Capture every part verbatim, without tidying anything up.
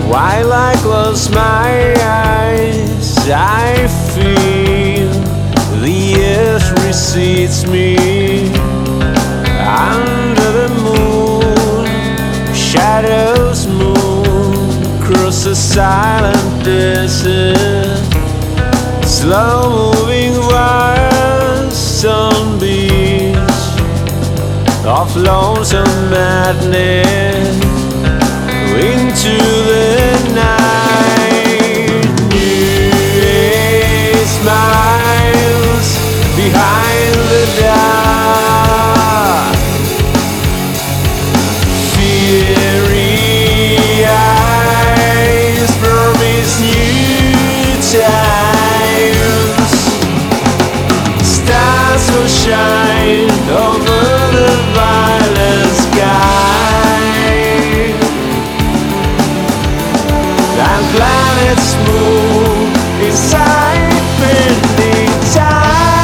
While I close my eyes, I feel the earth recedes me. Under the moon, shadows move across a silent desert. Slow-moving wires on beats of lonesome madness. Into the night, new smiles behind the dark. Fiery eyes promise new times. Stars will shine over the violet sky. And planets move inside bending time.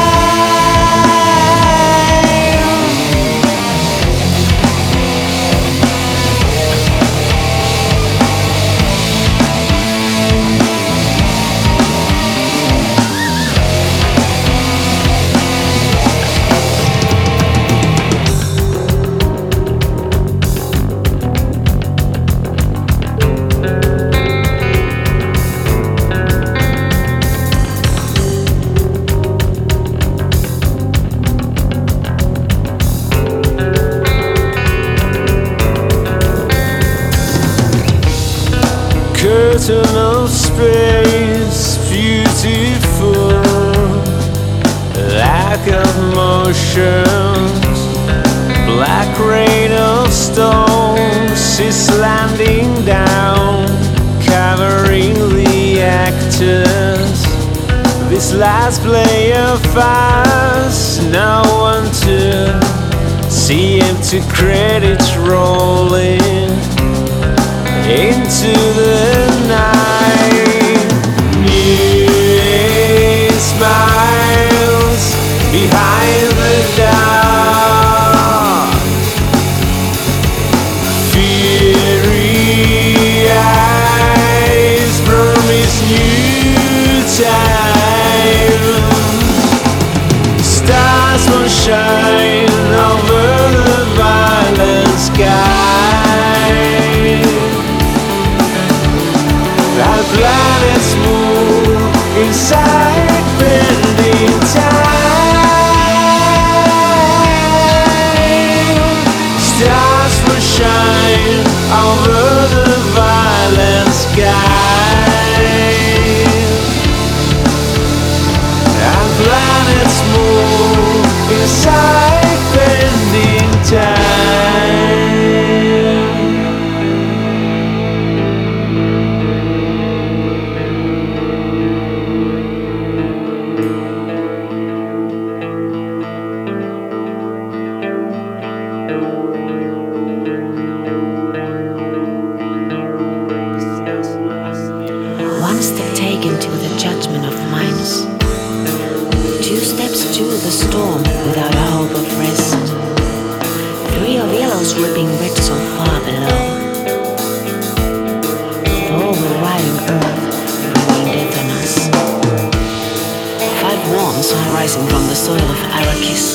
Curtain of space, beautiful, lack of motions. Black rain of stones is landing down, covering the actors. This last play of us, no one to see empty credits rolling into the night. New smiles behind the dark. Fiery eyes promise new time. Stars will shine over the violet sky. Our planets move inside bending time. Stars will shine over the violet sky. Our planets move inside bending time. One step taken to the judgment of minds, two steps to the storm without a hope of rest, three of yellows ripping red so far below, four were riding earth, bringing death on us, five worms are rising from the soil of Arrakis,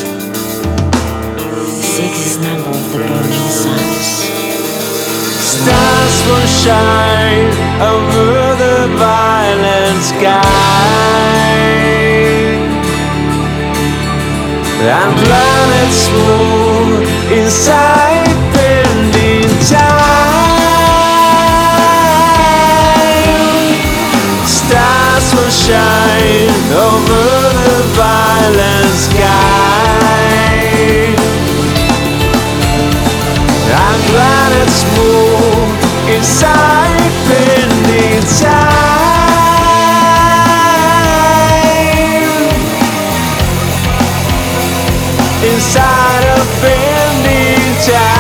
six is number of the burning suns. Stars will shine over the violet sky. And planets move inside bending time. Stars will shine over the violet sky. And planets move inside bending time. Inside a bending time.